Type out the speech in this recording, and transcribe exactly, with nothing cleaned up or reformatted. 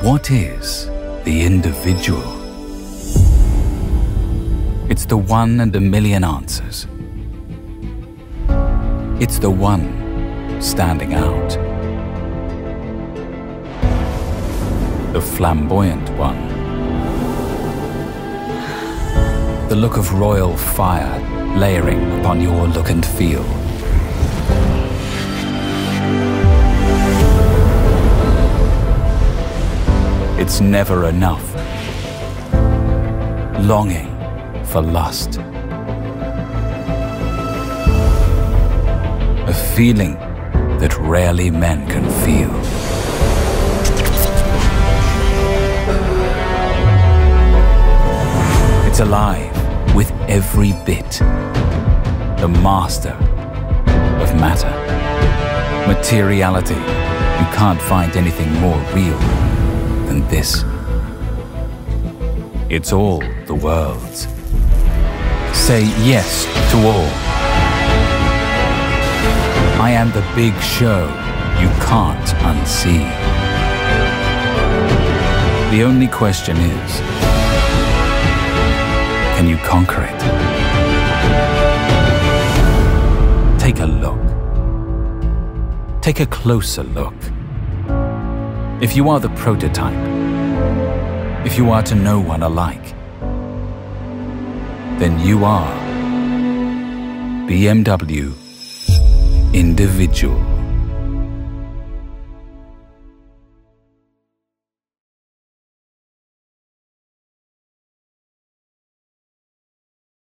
What is the individual? It's the one and a million answers. It's the one standing out. The flamboyant one. The look of royal fire layering upon your look and feel. It's never enough. Longing for lust. A feeling that rarely men can feel. It's alive with every bit. The master of matter. Materiality. You can't find anything more real than this. It's all the world's. Say yes to all. I am the big show you can't unsee. The only question is, can you conquer it? Take a look. Take a closer look. If you are the prototype, if you are to no one alike, then you are B M W Individual.